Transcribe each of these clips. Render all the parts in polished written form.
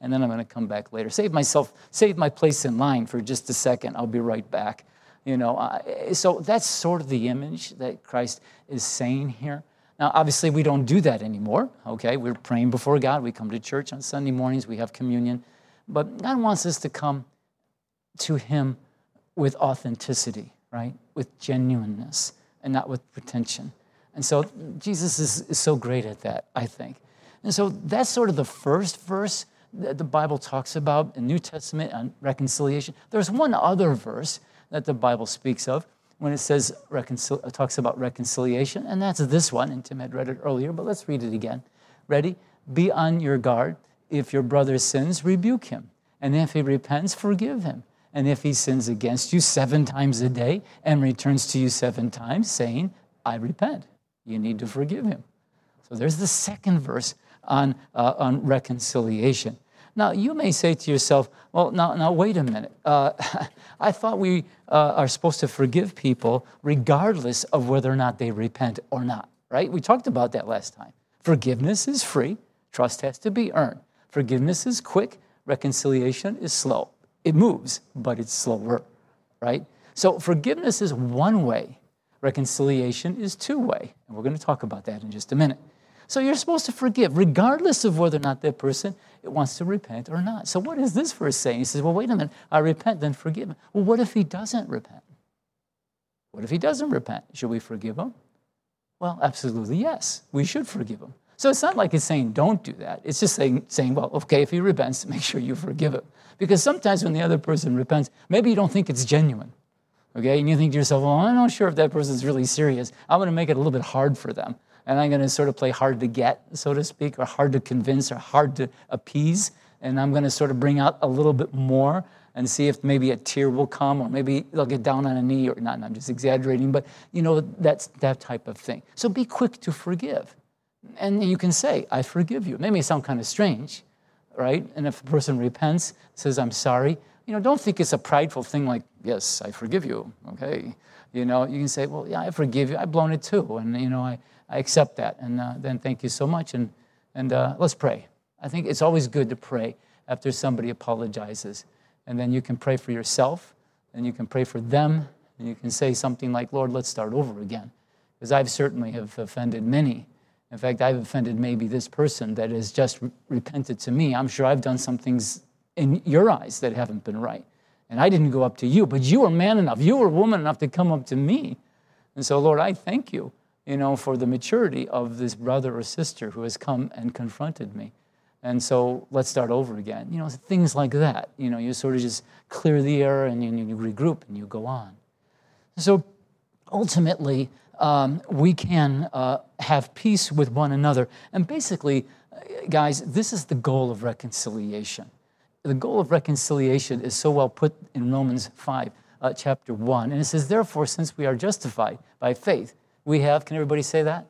and then I'm going to come back later. Save my place in line for just a second. I'll be right back. So that's sort of the image that Christ is saying here. Now, obviously, we don't do that anymore, okay? We're praying before God. We come to church on Sunday mornings. We have communion. But God wants us to come to him with authenticity, right? With genuineness and not with pretension. And so Jesus is so great at that, I think. And so that's sort of the first verse that the Bible talks about in New Testament on reconciliation. There's one other verse that the Bible speaks of when it says talks about reconciliation, and that's this one, and Tim had read it earlier, but let's read it again. Ready? Be on your guard. If your brother sins, rebuke him. And if he repents, forgive him. And if he sins against you 7 times a day and returns to you 7 times, saying, I repent, you need to forgive him. So there's the second verse on reconciliation. Now, you may say to yourself, well, now wait a minute. I thought we are supposed to forgive people regardless of whether or not they repent or not, right? We talked about that last time. Forgiveness is free. Trust has to be earned. Forgiveness is quick. Reconciliation is slow. It moves, but it's slower, right? So forgiveness is one way. Reconciliation is 2-way. And we're going to talk about that in just a minute. So you're supposed to forgive, regardless of whether or not that person wants to repent or not. So what is this verse saying? He says, well, wait a minute, I repent, then forgive him. Well, what if he doesn't repent? What if he doesn't repent? Should we forgive him? Well, absolutely yes, we should forgive him. So it's not like it's saying don't do that. It's just saying, well, okay, if he repents, make sure you forgive him. Because sometimes when the other person repents, maybe you don't think it's genuine, okay? And you think to yourself, well, I'm not sure if that person's really serious. I'm going to make it a little bit hard for them. And I'm going to sort of play hard to get, so to speak, or hard to convince, or hard to appease. And I'm going to sort of bring out a little bit more and see if maybe a tear will come, or maybe they'll get down on a knee, or not, and I'm just exaggerating, but, that's that type of thing. So be quick to forgive. And you can say, I forgive you. It may sound kind of strange, right? And if a person repents, says, I'm sorry, don't think it's a prideful thing like, yes, I forgive you, okay? You can say, well, yeah, I forgive you. I've blown it too, and, I accept that, and then thank you so much, and let's pray. I think it's always good to pray after somebody apologizes, and then you can pray for yourself, and you can pray for them, and you can say something like, Lord, let's start over again, because I've certainly have offended many. In fact, I've offended maybe this person that has just repented to me. I'm sure I've done some things in your eyes that haven't been right, and I didn't go up to you, but you were man enough, you were woman enough to come up to me, and so, Lord, I thank you, for the maturity of this brother or sister who has come and confronted me. And so let's start over again. Things like that. You sort of just clear the air and you regroup and you go on. So ultimately, we can have peace with one another. And basically, guys, this is the goal of reconciliation. The goal of reconciliation is so well put in Romans 5, chapter 1. And it says, therefore, since we are justified by faith, we have, can everybody say that?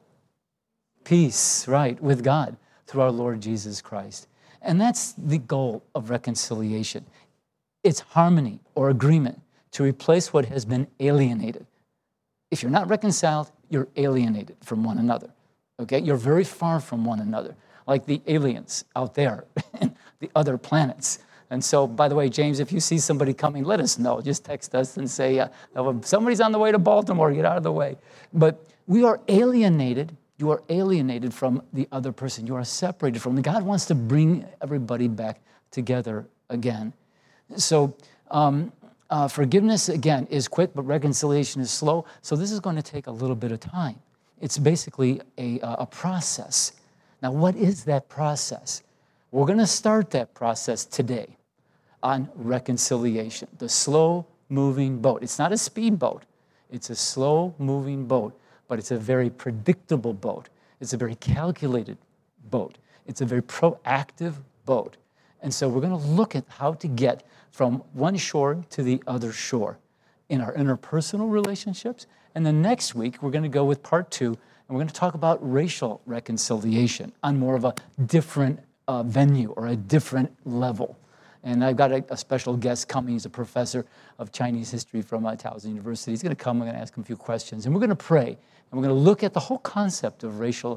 Peace, right, with God through our Lord Jesus Christ. And that's the goal of reconciliation. It's harmony or agreement to replace what has been alienated. If you're not reconciled, you're alienated from one another, okay? You're very far from one another, like the aliens out there in the other planets. And so, by the way, James, if you see somebody coming, let us know. Just text us and say, somebody's on the way to Baltimore, get out of the way. But we are alienated. You are alienated from the other person. You are separated from them. God wants to bring everybody back together again. So forgiveness, again, is quick, but reconciliation is slow. So this is going to take a little bit of time. It's basically a process. Now, what is that process? We're going to start that process today on reconciliation, the slow-moving boat. It's not a speedboat. It's a slow-moving boat, but it's a very predictable boat. It's a very calculated boat. It's a very proactive boat. And so we're going to look at how to get from one shore to the other shore in our interpersonal relationships. And then next week, we're going to go with part 2, and we're going to talk about racial reconciliation on more of a different venue or a different level. And I've got a special guest coming. He's a professor of Chinese history from Towson University. He's going to come. We're going to ask him a few questions. And we're going to pray. And we're going to look at the whole concept of racial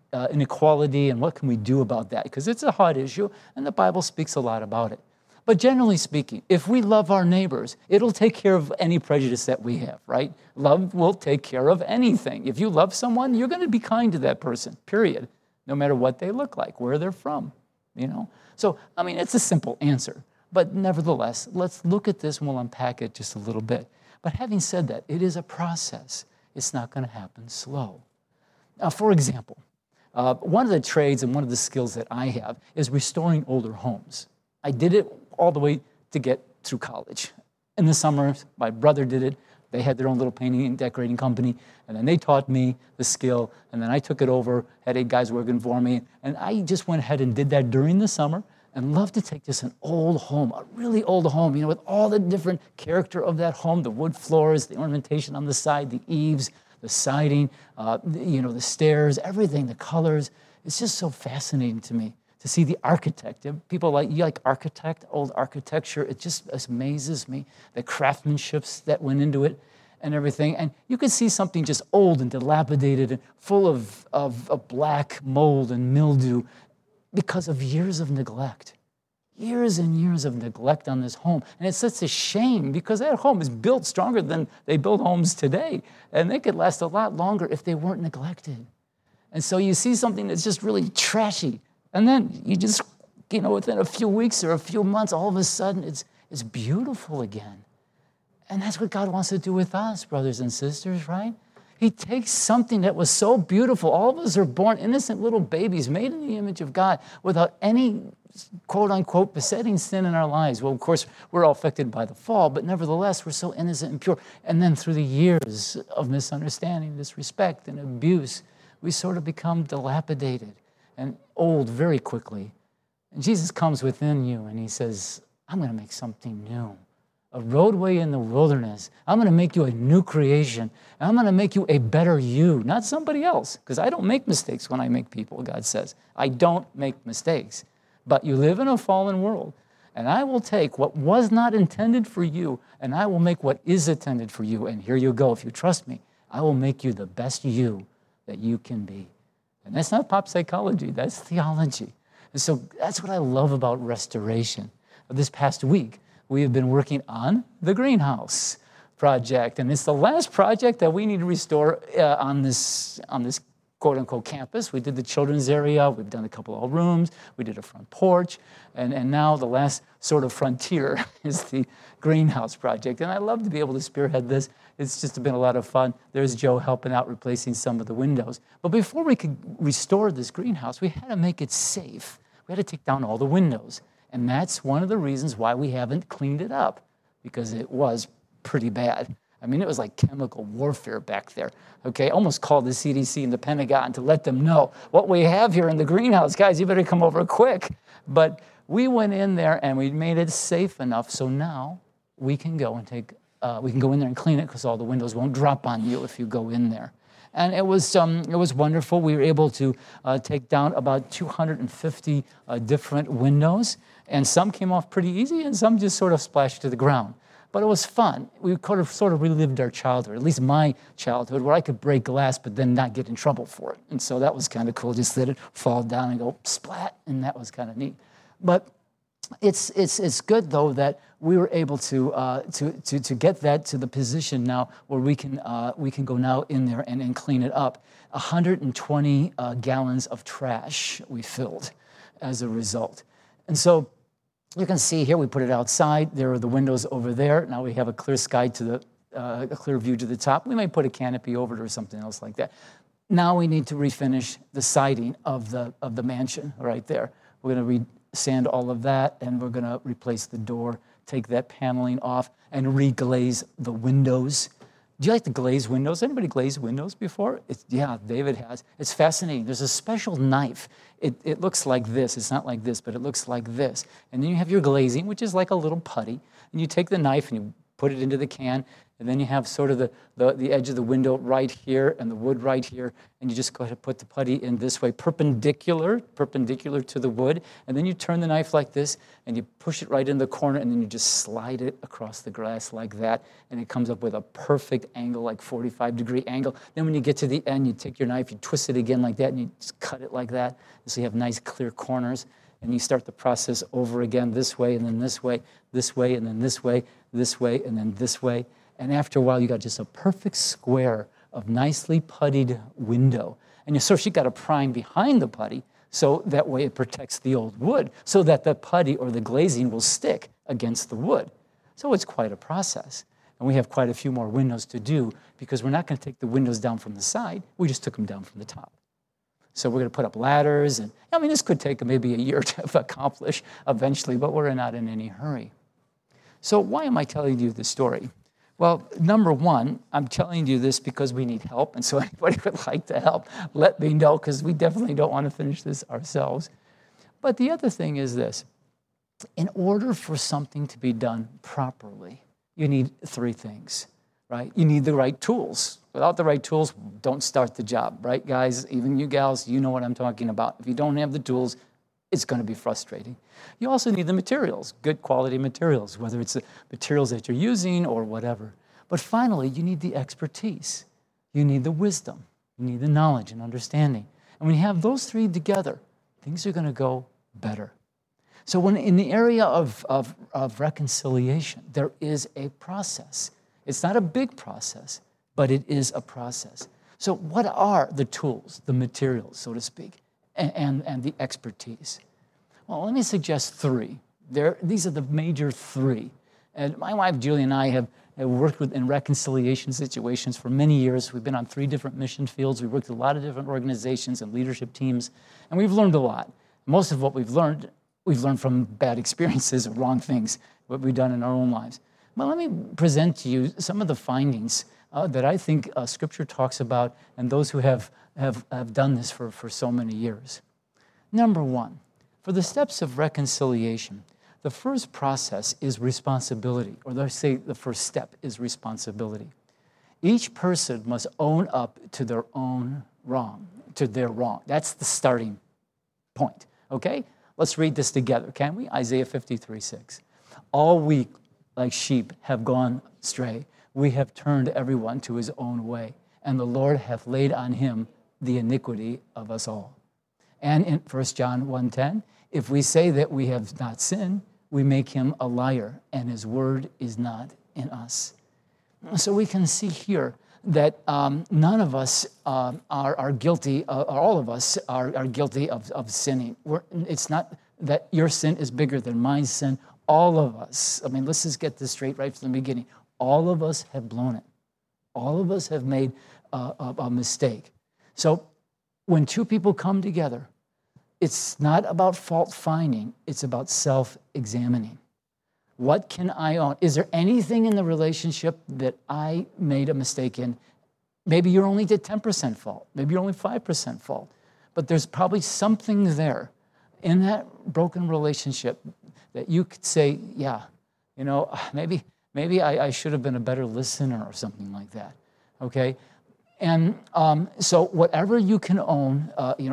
inequality and what can we do about that? Because it's a hot issue, and the Bible speaks a lot about it. But generally speaking, if we love our neighbors, it'll take care of any prejudice that we have, right? Love will take care of anything. If you love someone, you're going to be kind to that person, period, no matter what they look like, where they're from, you know? So, I mean, it's a simple answer. But nevertheless, let's look at this and we'll unpack it just a little bit. But having said that, it is a process. It's not going to happen slow. Now, for example, one of the trades and one of the skills that I have is restoring older homes. I did it all the way to get through college. In the summer, my brother did it. They had their own little painting and decorating company, and then they taught me the skill, and then I took it over, had 8 guys working for me, and I just went ahead and did that during the summer and loved to take just an old home, a really old home, you know, with all the different character of that home, the wood floors, the ornamentation on the side, the eaves, the siding, you know, the stairs, everything, the colors. It's just so fascinating to me to see the architect. People like, you like old architecture. It just amazes me, the craftsmanships that went into it and everything. And you can see something just old and dilapidated and full of black mold and mildew because of years of neglect. Years and years of neglect on this home. And it's such a shame because that home is built stronger than they build homes today. And they could last a lot longer if they weren't neglected. And so you see something that's just really trashy. And then you just, you know, within a few weeks or a few months, all of a sudden it's beautiful again. And that's what God wants to do with us, brothers and sisters, right? He takes something that was so beautiful. All of us are born innocent little babies made in the image of God without any quote-unquote besetting sin in our lives. Well, of course, we're all affected by the fall, but nevertheless, we're so innocent and pure. And then through the years of misunderstanding, disrespect, and abuse, we sort of become dilapidated and old very quickly. And Jesus comes within you and he says, I'm going to make something new. A roadway in the wilderness. I'm going to make you a new creation. And I'm going to make you a better you, not somebody else. Because I don't make mistakes when I make people, God says. I don't make mistakes. But you live in a fallen world. And I will take what was not intended for you, and I will make what is intended for you. And here you go. If you trust me, I will make you the best you that you can be. And that's not pop psychology. That's theology. And so that's what I love about restoration. This past week, we have been working on the greenhouse project. And it's the last project that we need to restore on this quote-unquote campus. We did the children's area. We've done a couple of rooms. We did a front porch. And now the last sort of frontier is the greenhouse project. And I love to be able to spearhead this. It's just been a lot of fun. There's Joe helping out, replacing some of the windows. But before we could restore this greenhouse, we had to make it safe. We had to take down all the windows. And that's one of the reasons why we haven't cleaned it up, because it was pretty bad. I mean, it was like chemical warfare back there, okay? Almost called the CDC and the Pentagon to let them know what we have here in the greenhouse. Guys, you better come over quick. But we went in there and we made it safe enough so now we can go and we can go in there and clean it because all the windows won't drop on you if you go in there. And it was wonderful. We were able to take down about 250 different windows, and some came off pretty easy, and some just sort of splashed to the ground. But it was fun. We sort of relived our childhood, at least my childhood, where I could break glass but then not get in trouble for it. And so that was kind of cool, just let it fall down and go splat, and that was kind of neat. But it's good, though, that we were able to get that to the position now where we can go now in there and clean it up. 120 gallons of trash we filled as a result. And so you can see here, we put it outside. There are the windows over there. Now we have a clear sky to a clear view to the top. We may put a canopy over it or something else like that. Now we need to refinish the siding of the mansion right there. We're going to sand all of that, and we're going to replace the door, take that paneling off, and reglaze the windows. Do you like to glaze windows? Anybody glazed windows before? Yeah, David has. It's fascinating. There's a special knife. It looks like this. It's not like this, but it looks like this. And then you have your glazing, which is like a little putty. And you take the knife and you put it into the can, And then you have sort of the edge of the window right here and the wood right here. And you just go ahead and put the putty in this way, perpendicular to the wood. And then you turn the knife like this, and you push it right in the corner, and then you just slide it across the glass like that. And it comes up with a perfect angle, like 45-degree angle. Then when you get to the end, you take your knife, you twist it again like that, and you just cut it like that. So you have nice, clear corners. And you start the process over again this way, and then this way, and then this way, and then this way. And after a while, you got just a perfect square of nicely puttied window. And so you got to prime behind the putty, so that way it protects the old wood, so that the putty or the glazing will stick against the wood. So it's quite a process. And we have quite a few more windows to do, because we're not going to take the windows down from the side. We just took them down from the top. So we're going to put up ladders. And I mean, this could take maybe a year to accomplish eventually, but we're not in any hurry. So why am I telling you this story? Well, number one, I'm telling you this because we need help. And so anybody would like to help, let me know, because we definitely don't want to finish this ourselves. But the other thing is this. In order for something to be done properly, you need three things, right? You need the right tools. Without the right tools, don't start the job, right, guys? Even you gals, you know what I'm talking about. If you don't have the tools, it's going to be frustrating. You also need the materials, good quality materials, whether it's the materials that you're using or whatever. But finally, you need the expertise. You need the wisdom. You need the knowledge and understanding. And when you have those three together, things are going to go better. So when in the area of reconciliation, there is a process. It's not a big process, but it is a process. So what are the tools, the materials, so to speak, and the expertise? Well, let me suggest three. These are the major three. And my wife, Julie, and I have worked in reconciliation situations for many years. We've been on 3 different mission fields. We've worked with a lot of different organizations and leadership teams, and we've learned a lot. Most of what we've learned from bad experiences or wrong things, what we've done in our own lives. But let me present to you some of the findings that I think Scripture talks about, and those who have done this for so many years. Number one, for the steps of reconciliation, the first process is responsibility, or let's say the first step is responsibility. Each person must own up to their wrong. That's the starting point, okay? Let's read this together, can we? Isaiah 53:6. All we, like sheep, have gone astray. We have turned everyone to his own way, and the Lord hath laid on him the iniquity of us all. And in 1 John 1:10, if we say that we have not sinned, we make him a liar, and his word is not in us. So we can see here that none of us are guilty, or all of us are guilty of sinning. It's not that your sin is bigger than my sin. All of us, I mean, let's just get this straight right from the beginning. All of us have blown it. All of us have made a mistake. So when two people come together, it's not about fault finding, it's about self-examining. What can I own? Is there anything in the relationship that I made a mistake in? Maybe you're only at 10% fault. Maybe you're only 5% fault. But there's probably something there in that broken relationship that you could say, yeah, maybe I should have been a better listener or something like that, okay? And so whatever you can own,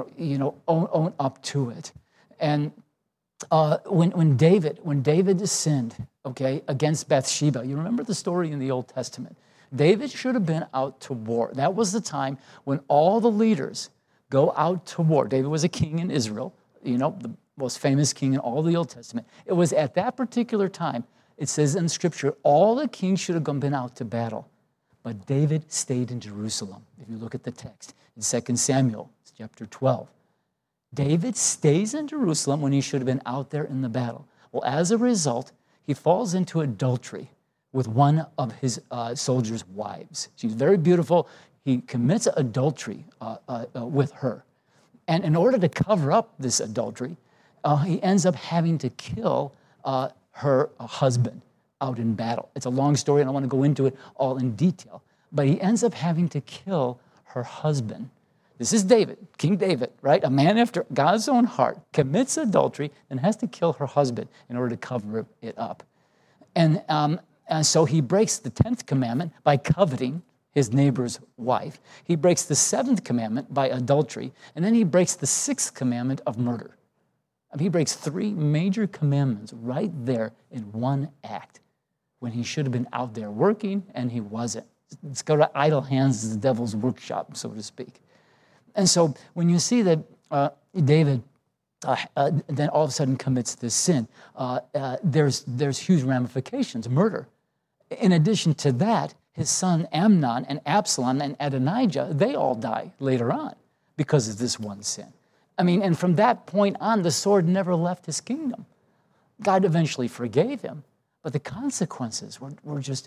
own up to it. And when David sinned, okay, against Bathsheba, you remember the story in the Old Testament. David should have been out to war. That was the time when all the leaders go out to war. David was a king in Israel, the most famous king in all the Old Testament. It was at that particular time, it says in Scripture, all the kings should have been out to battle. But David stayed in Jerusalem. If you look at the text in 2 Samuel chapter 12. David stays in Jerusalem when he should have been out there in the battle. Well, as a result, he falls into adultery with one of his soldiers' wives. She's very beautiful. He commits adultery with her. And in order to cover up this adultery, he ends up having to kill her husband out in battle. It's a long story, and I want to go into it all in detail. But he ends up having to kill her husband. This is David, King David, right? A man after God's own heart, commits adultery and has to kill her husband in order to cover it up. And And so he breaks the 10th commandment by coveting his neighbor's wife. He breaks the 7th commandment by adultery. And then he breaks the 6th commandment of murder. I mean, he breaks 3 major commandments right there in one act when he should have been out there working, and he wasn't. It's got idle hands is the devil's workshop, so to speak. And so when you see that David then all of a sudden commits this sin, there's huge ramifications, murder. In addition to that, his son Amnon and Absalom and Adonijah, they all die later on because of this one sin. I mean, and from that point on, the sword never left his kingdom. God eventually forgave him, but the consequences were just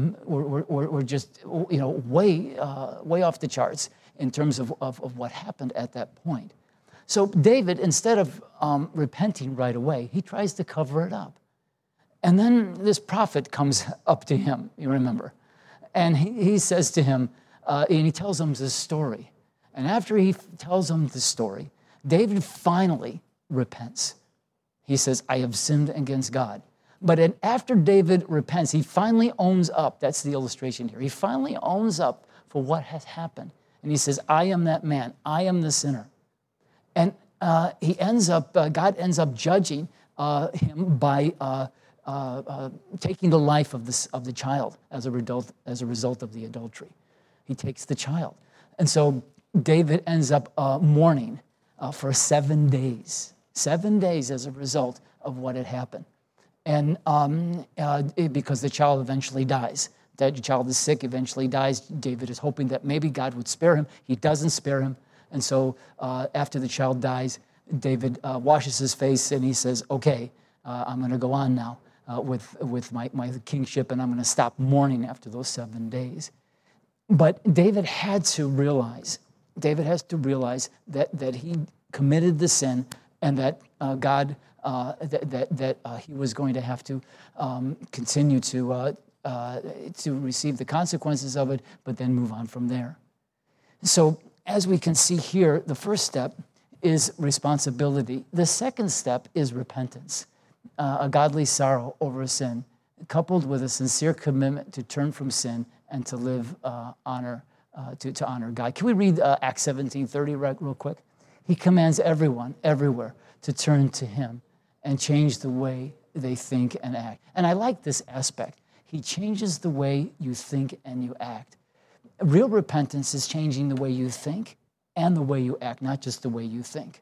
way off the charts in terms of what happened at that point. So David, instead of repenting right away, he tries to cover it up. And then this prophet comes up to him, you remember, and he says to him, and he tells him this story. And after he tells him the story, David finally repents. He says, I have sinned against God. But after David repents, he finally owns up. That's the illustration here. He finally owns up for what has happened. And he says, I am that man. I am the sinner. And God ends up judging him by taking the life of the child as a result of the adultery. He takes the child. And so David ends up mourning for 7 days. 7 days as a result of what had happened. And because the child eventually dies. That child is sick, eventually dies. David is hoping that maybe God would spare him. He doesn't spare him. And so after the child dies, David washes his face and he says, okay, I'm going to go on now with my kingship, and I'm going to stop mourning after those 7 days. But David has to realize that he committed the sin, and that God, he was going to have to continue to receive the consequences of it, but then move on from there. So as we can see here, the first step is responsibility. The second step is repentance, a godly sorrow over a sin, coupled with a sincere commitment to turn from sin and to live to honor God. Can we read Acts 17:30 real quick? He commands everyone, everywhere, to turn to him and change the way they think and act. And I like this aspect. He changes the way you think and you act. Real repentance is changing the way you think and the way you act, not just the way you think.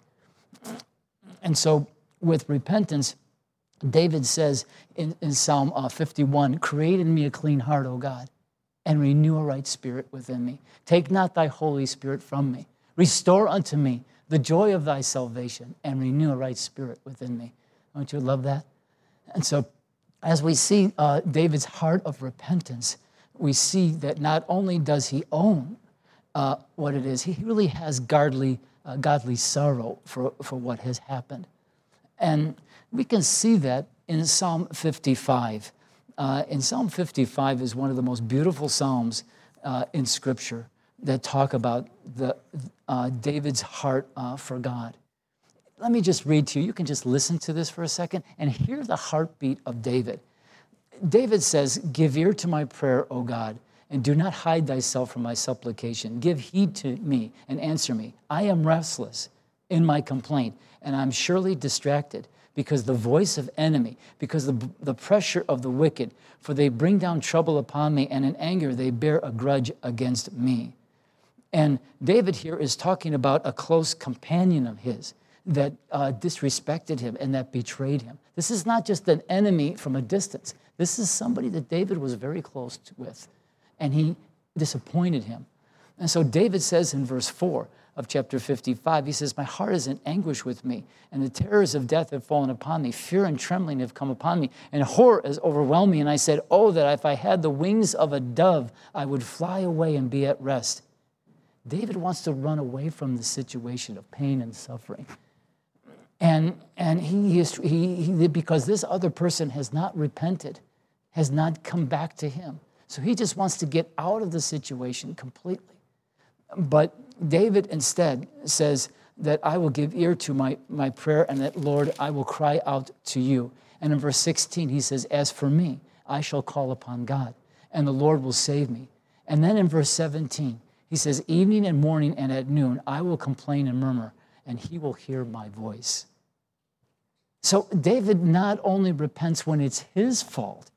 And so with repentance, David says in Psalm 51, create in me a clean heart, O God, and renew a right spirit within me. Take not thy Holy Spirit from me. Restore unto me the joy of thy salvation and renew a right spirit within me. Don't you love that? And so as we see David's heart of repentance, we see that not only does he own what it is, he really has godly sorrow for what has happened. And we can see that in Psalm 55. And Psalm 55 is one of the most beautiful psalms in Scripture that talk about David's heart for God. Let me just read to you. You can just listen to this for a second and hear the heartbeat of David. David says, give ear to my prayer, O God, and do not hide thyself from my supplication. Give heed to me and answer me. I am restless in my complaint, and I'm surely distracted because the voice of enemy, because the pressure of the wicked, for they bring down trouble upon me, and in anger they bear a grudge against me. And David here is talking about a close companion of his that disrespected him and that betrayed him. This is not just an enemy from a distance. This is somebody that David was very close with, and he disappointed him. And so David says in verse 4 of chapter 55, he says, my heart is in anguish with me, and the terrors of death have fallen upon me. Fear and trembling have come upon me, and horror has overwhelmed me. And I said, oh, that if I had the wings of a dove, I would fly away and be at rest. David wants to run away from the situation of pain and suffering. And he because this other person has not repented, has not come back to him. So he just wants to get out of the situation completely. But David instead says that I will give ear to my prayer, and that, Lord, I will cry out to you. And in verse 16, he says, as for me, I shall call upon God, and the Lord will save me. And then in verse 17, he says, evening and morning and at noon, I will complain and murmur, and he will hear my voice. So David not only repents when it's his fault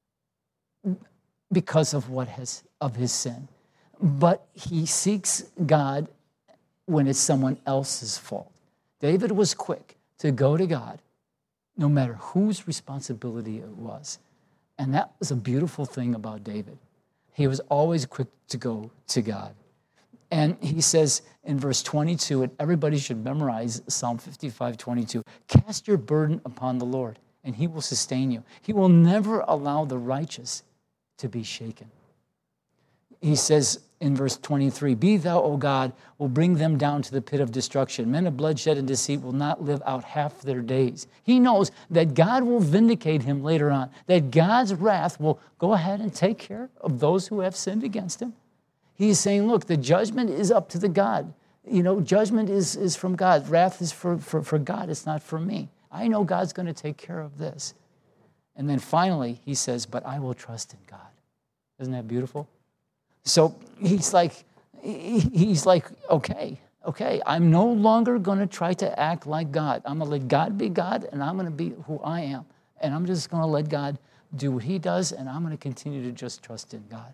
because of of his sin, but he seeks God when it's someone else's fault. David was quick to go to God, no matter whose responsibility it was. And that was a beautiful thing about David. He was always quick to go to God. And he says in verse 22, and everybody should memorize Psalm 55:22, cast your burden upon the Lord, and he will sustain you. He will never allow the righteous to be shaken. He says in verse 23, be thou, O God, will bring them down to the pit of destruction. Men of bloodshed and deceit will not live out half their days. He knows that God will vindicate him later on, that God's wrath will go ahead and take care of those who have sinned against him. He's saying, look, the judgment is up to the God. Judgment is from God. Wrath is for God. It's not for me. I know God's going to take care of this. And then finally, he says, but I will trust in God. Isn't that beautiful? So he's like, okay, I'm no longer going to try to act like God. I'm going to let God be God, and I'm going to be who I am. And I'm just going to let God do what he does, and I'm going to continue to just trust in God.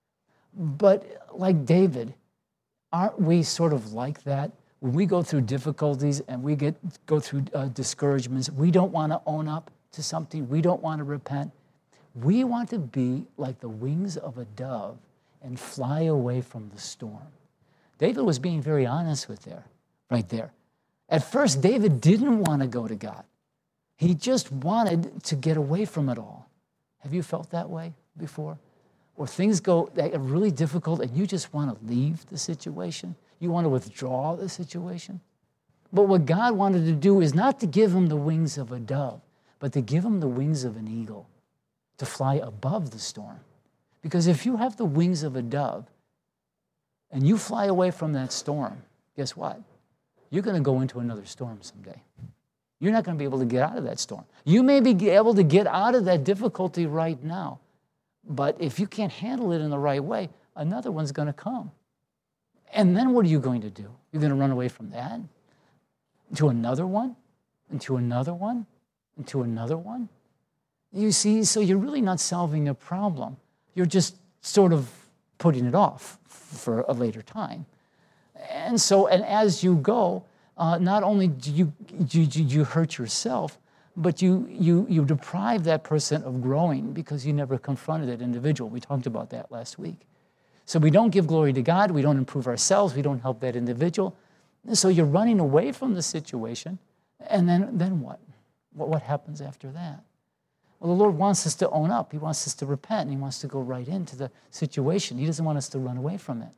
But like David, aren't we sort of like that? When we go through difficulties and we go through discouragements, we don't want to own up to something. We don't want to repent. We want to be like the wings of a dove and fly away from the storm. David was being very honest right there. At first, David didn't want to go to God. He just wanted to get away from it all. Have you felt that way before? Or things that are really difficult and you just want to leave the situation. You want to withdraw the situation. But what God wanted to do is not to give him the wings of a dove, but to give him the wings of an eagle, to fly above the storm. Because if you have the wings of a dove and you fly away from that storm, guess what? You're going to go into another storm someday. You're not going to be able to get out of that storm. You may be able to get out of that difficulty right now, but if you can't handle it in the right way, another one's going to come. And then what are you going to do? You're going to run away from that to another one, and to another one, and to another one? You see, so you're really not solving a problem. You're just sort of putting it off for a later time. And as you go, not only do you hurt yourself, but you deprive that person of growing because you never confronted that individual. We talked about that last week. So we don't give glory to God. We don't improve ourselves. We don't help that individual. And so you're running away from the situation. And then what? What happens after that? Well, the Lord wants us to own up. He wants us to repent. And he wants to go right into the situation. He doesn't want us to run away from it.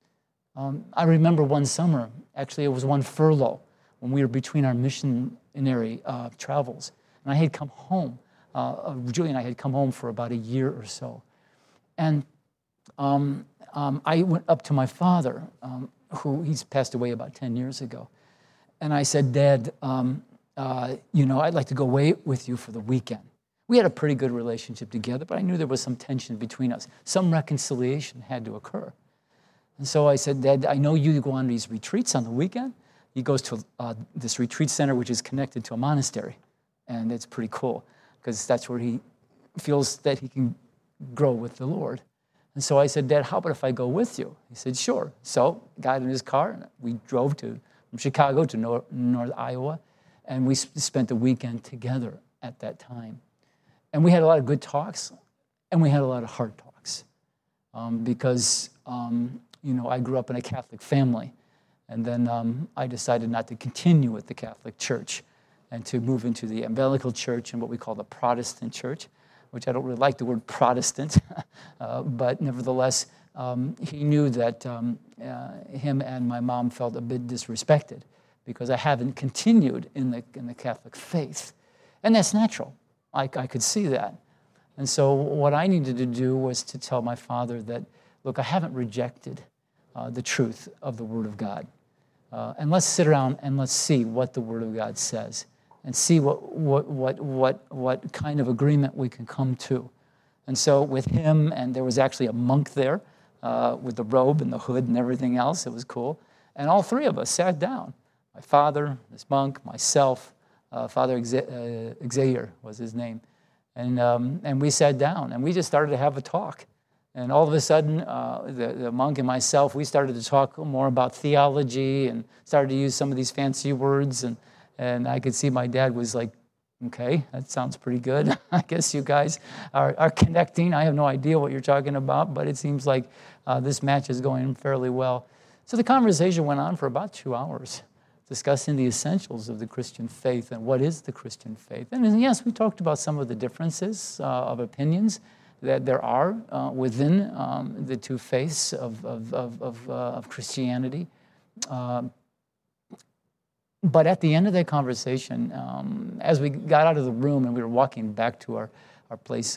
I remember one summer, actually it was one furlough, when we were between our missionary travels. And I had come home, Julie and I had come home for about a year or so. And I went up to my father, he's passed away about 10 years ago. And I said, Dad, I'd like to go away with you for the weekend. We had a pretty good relationship together, but I knew there was some tension between us. Some reconciliation had to occur. And so I said, Dad, I know you go on these retreats on the weekend. He goes to this retreat center, which is connected to a monastery. And it's pretty cool, because that's where he feels that he can grow with the Lord. And so I said, Dad, how about if I go with you? He said, sure. So got in his car, and we drove from Chicago to North Iowa, and we spent the weekend together at that time. And we had a lot of good talks, and we had a lot of hard talks, because I grew up in a Catholic family, and then I decided not to continue with the Catholic Church and to move into the evangelical church and what we call the Protestant church, which I don't really like the word Protestant, but nevertheless, he knew that him and my mom felt a bit disrespected because I haven't continued in the Catholic faith. And that's natural. I could see that. And so what I needed to do was to tell my father that, look, I haven't rejected the truth of the Word of God. And let's sit around and let's see what the Word of God says and see what kind of agreement we can come to. And so with him, and there was actually a monk there with the robe and the hood and everything else. It was cool. And all three of us sat down. My father, this monk, myself, Father Xavier was his name. And we sat down, and we just started to have a talk. And all of a sudden, the monk and myself, we started to talk more about theology and started to use some of these fancy words. And I could see my dad was like, okay, that sounds pretty good. I guess you guys are connecting. I have no idea what you're talking about, but it seems like this match is going fairly well. So the conversation went on for about 2 hours, discussing the essentials of the Christian faith and what is the Christian faith. And yes, we talked about some of the differences of opinions that there are within the two faiths of Christianity. But at the end of that conversation, as we got out of the room and we were walking back to our place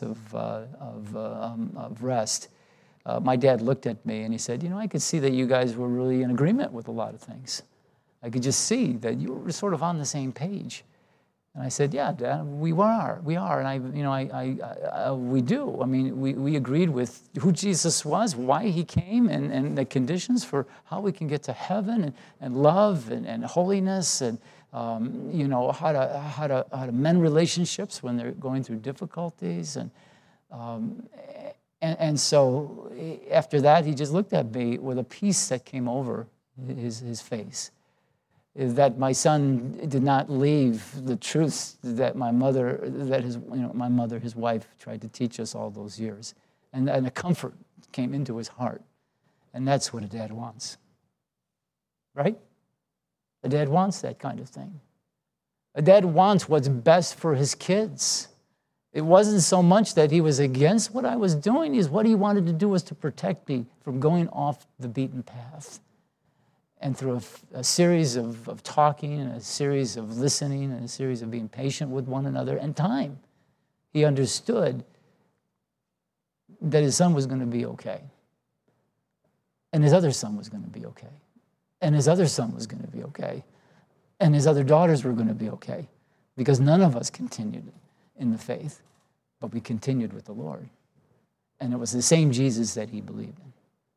of rest, my dad looked at me and he said, I could see that you guys were really in agreement with a lot of things. I could just see that you were sort of on the same page. And I said, yeah, Dad, we are, and we do. I mean, we agreed with who Jesus was, why he came, and the conditions for how we can get to heaven, and love, and holiness, and how to mend relationships when they're going through difficulties, and so after that, he just looked at me with a peace that came over his face. Is that my son did not leave the truths that my mother, his wife, tried to teach us all those years. And a comfort came into his heart. And that's what a dad wants. Right? A dad wants that kind of thing. A dad wants what's best for his kids. It wasn't so much that he was against what I was doing, is what he wanted to do was to protect me from going off the beaten path. And through a series of talking, and a series of listening, and a series of being patient with one another, and time, he understood that his son was going to be okay. And his other son was going to be okay. And his other son was going to be okay. And his other daughters were going to be okay. Because none of us continued in the faith, but we continued with the Lord. And it was the same Jesus that he believed in.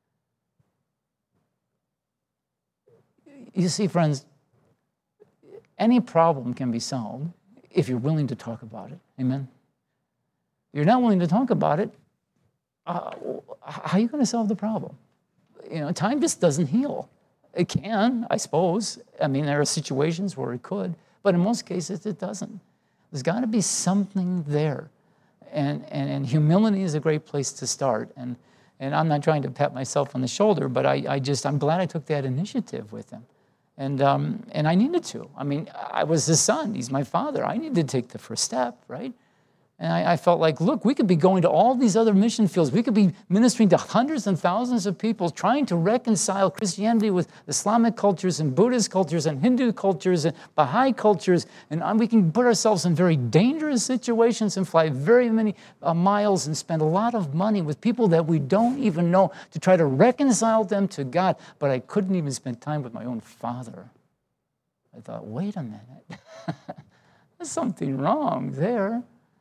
You see, friends, any problem can be solved if you're willing to talk about it. Amen? If you're not willing to talk about it, how are you going to solve the problem? Time just doesn't heal. It can, I suppose. I mean, there are situations where it could, but in most cases it doesn't. There's got to be something there. And humility is a great place to start. And I'm not trying to pat myself on the shoulder, but I'm glad I took that initiative with him. And I needed to. I mean, I was his son. He's my father. I needed to take the first step, right? And I felt like, look, we could be going to all these other mission fields. We could be ministering to hundreds and thousands of people, trying to reconcile Christianity with Islamic cultures and Buddhist cultures and Hindu cultures and Baha'i cultures. And we can put ourselves in very dangerous situations and fly very many miles and spend a lot of money with people that we don't even know to try to reconcile them to God. But I couldn't even spend time with my own father. I thought, wait a minute. There's something wrong there.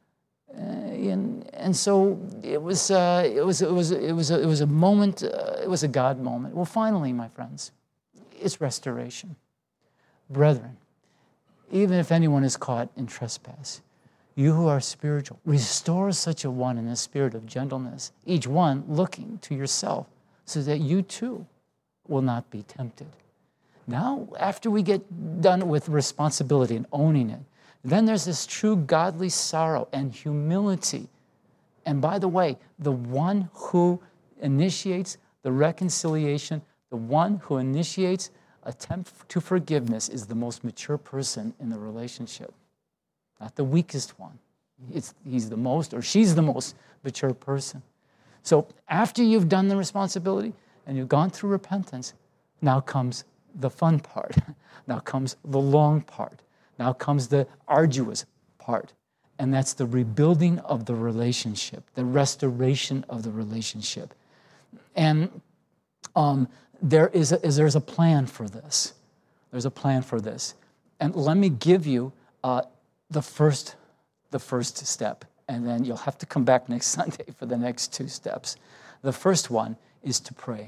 And so it was a moment. It was a God moment. Well, finally, my friends, it's restoration, brethren. Even if anyone is caught in trespass, you who are spiritual, restore such a one in a spirit of gentleness. Each one looking to yourself, so that you too will not be tempted. Now, after we get done with responsibility and owning it, then there's this true godly sorrow and humility. And by the way, the one who initiates the reconciliation, the one who initiates attempt to forgiveness is the most mature person in the relationship, not the weakest one. He's the most, or she's the most mature person. So after you've done the responsibility and you've gone through repentance, now comes the fun part. Now comes the long part. Now comes the arduous part, and that's the rebuilding of the relationship, the restoration of the relationship. And there's a plan for this. There's a plan for this. And let me give you the first step. and then you'll have to come back next Sunday for the next 2 steps. The first one is to pray.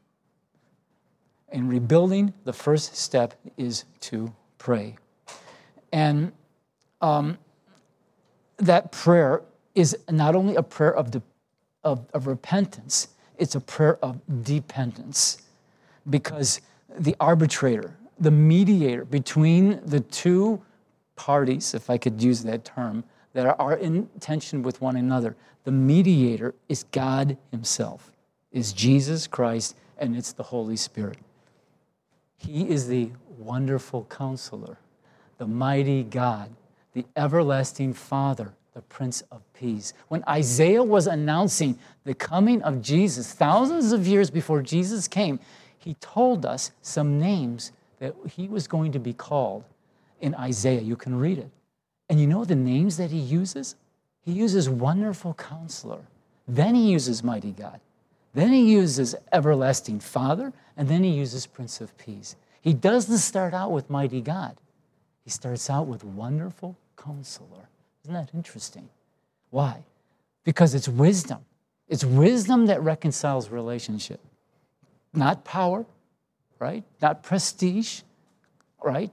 In rebuilding, the first step is to pray. And that prayer is not only a prayer of repentance, it's a prayer of dependence. Because the arbitrator, the mediator between the two parties, if I could use that term, that are in tension with one another, the mediator is God himself, is Jesus Christ, and it's the Holy Spirit. He is the wonderful counselor, the mighty God, the everlasting Father, the Prince of Peace. When Isaiah was announcing the coming of Jesus, thousands of years before Jesus came, he told us some names that he was going to be called in Isaiah. You can read it. And you know the names that he uses? He uses Wonderful Counselor. Then he uses Mighty God. Then he uses Everlasting Father. And then he uses Prince of Peace. He doesn't start out with Mighty God. He starts out with Wonderful Counselor. Isn't that interesting? Why? Because it's wisdom. It's wisdom that reconciles relationship. Not power, right? Not prestige, right?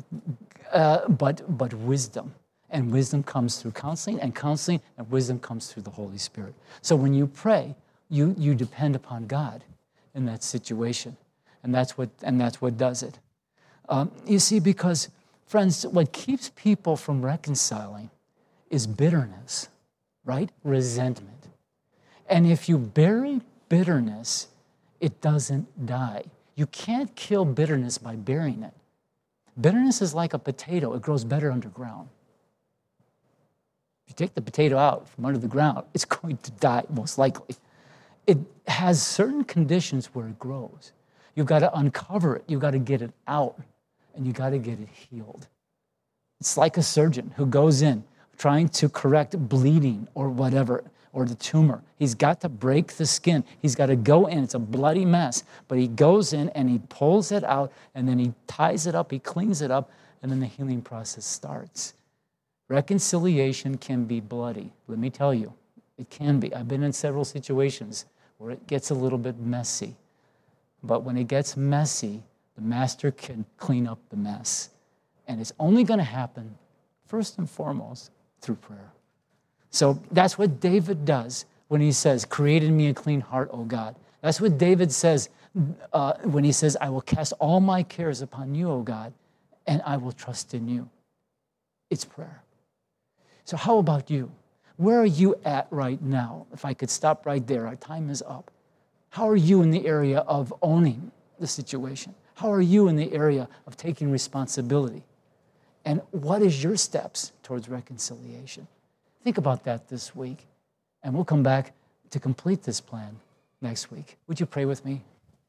But wisdom. And wisdom comes through counseling and wisdom comes through the Holy Spirit. So when you pray, you depend upon God in that situation. And that's what does it. You see, because, friends, what keeps people from reconciling is bitterness, right? Resentment. And if you bury bitterness, it doesn't die. You can't kill bitterness by burying it. Bitterness is like a potato. It grows better underground. If you take the potato out from under the ground, it's going to die, most likely. It has certain conditions where it grows. You've got to uncover it. You've got to get it out, and you've got to get it healed. It's like a surgeon who goes in trying to correct bleeding or whatever, or the tumor. He's got to break the skin. He's got to go in. It's a bloody mess. But he goes in and he pulls it out, and then he ties it up, he cleans it up, and then the healing process starts. Reconciliation can be bloody. Let me tell you, it can be. I've been in several situations where it gets a little bit messy. But when it gets messy, the master can clean up the mess. And it's only going to happen, first and foremost, through prayer. So that's what David does when he says, create in me a clean heart, O God. That's what David says when he says, I will cast all my cares upon you, O God, and I will trust in you. It's prayer. So how about you? Where are you at right now? If I could stop right there, our time is up. How are you in the area of owning the situation? How are you in the area of taking responsibility? And what is your steps towards reconciliation? Think about that this week, and we'll come back to complete this plan next week. Would you pray with me?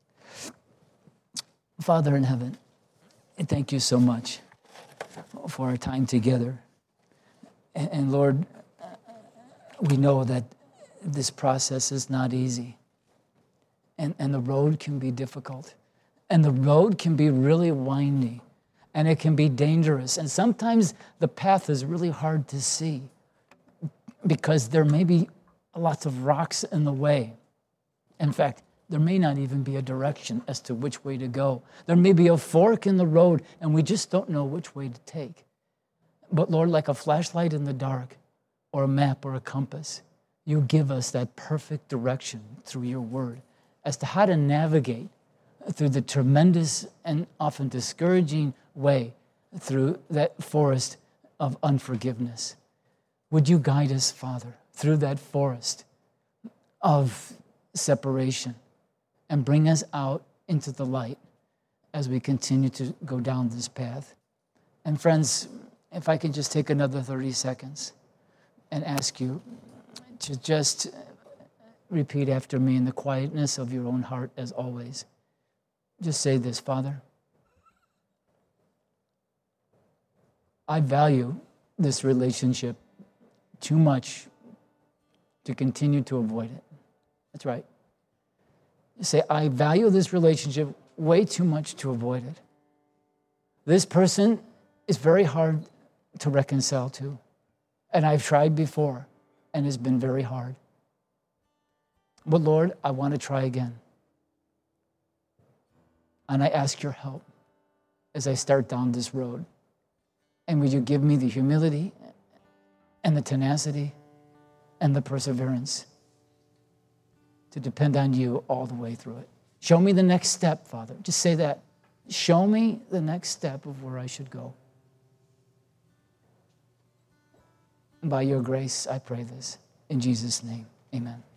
Father in heaven, thank you so much for our time together. And Lord, we know that this process is not easy, and the road can be difficult, and the road can be really windy, and it can be dangerous, and sometimes the path is really hard to see because there may be lots of rocks in the way. In fact, there may not even be a direction as to which way to go. There may be a fork in the road, and we just don't know which way to take. But Lord, like a flashlight in the dark, or a map or a compass, you give us that perfect direction through your word as to how to navigate through the tremendous and often discouraging way through that forest of unforgiveness. Would you guide us, Father, through that forest of separation and bring us out into the light as we continue to go down this path. And friends, if I can just take another 30 seconds and ask you to just repeat after me in the quietness of your own heart as always. Just say this, Father, I value this relationship too much to continue to avoid it. That's right. Say, I value this relationship way too much to avoid it. This person is very hard to reconcile to. And I've tried before, and it's been very hard. But Lord, I want to try again. And I ask your help as I start down this road. And would you give me the humility and the tenacity and the perseverance to depend on you all the way through it. Show me the next step, Father. Just say that. Show me the next step of where I should go. And by your grace, I pray this. In Jesus' name, amen.